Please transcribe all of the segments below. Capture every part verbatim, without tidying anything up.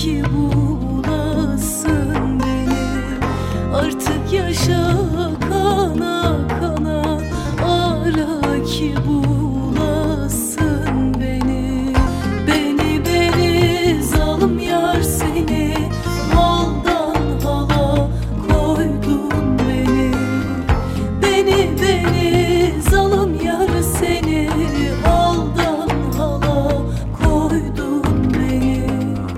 ki bulasın beni. Artık yaşa kana kana, ara ki bulasın beni. Beni beni zalim yar seni, haldan hala koydun beni. Beni beni zalim yar seni, haldan hala koydun beni.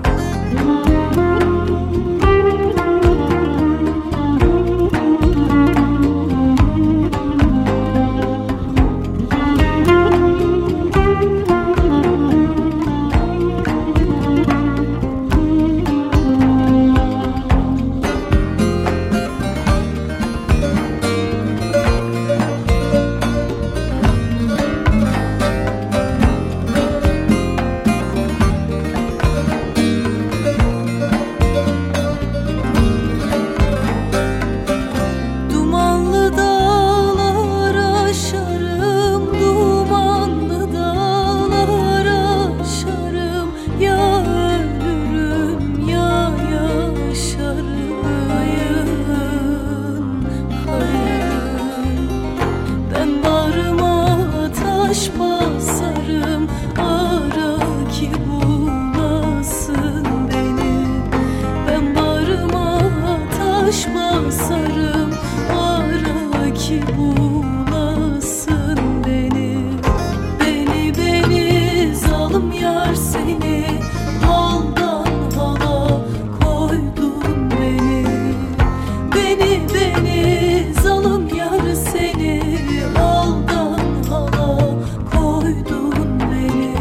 Taş basarım, ara ki bulasın beni. Ben bağrıma taş basarım, ara ki bulasın beni. Beni beni zalim yar seni, haldan hala koydun beni. Beni beni zalim yar seni, haldan hala koydun beni.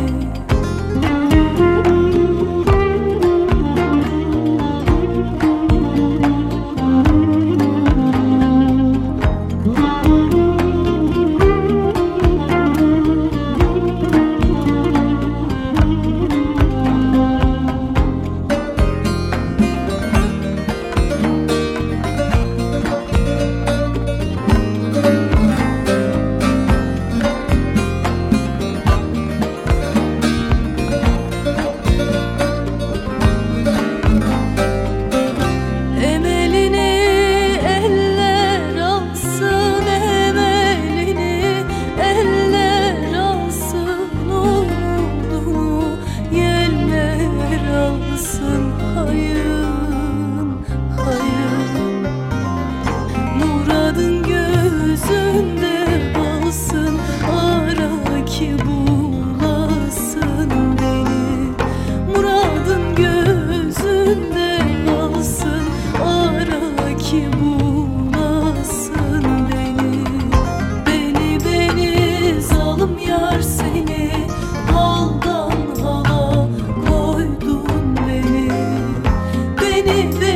Muradın gözünde balsın, ara ki bulasın beni. Muradın gözünde balsın, ara ki bulasın beni. Beni beni zalim yar seni, haldan hala koydun beni. Beni beni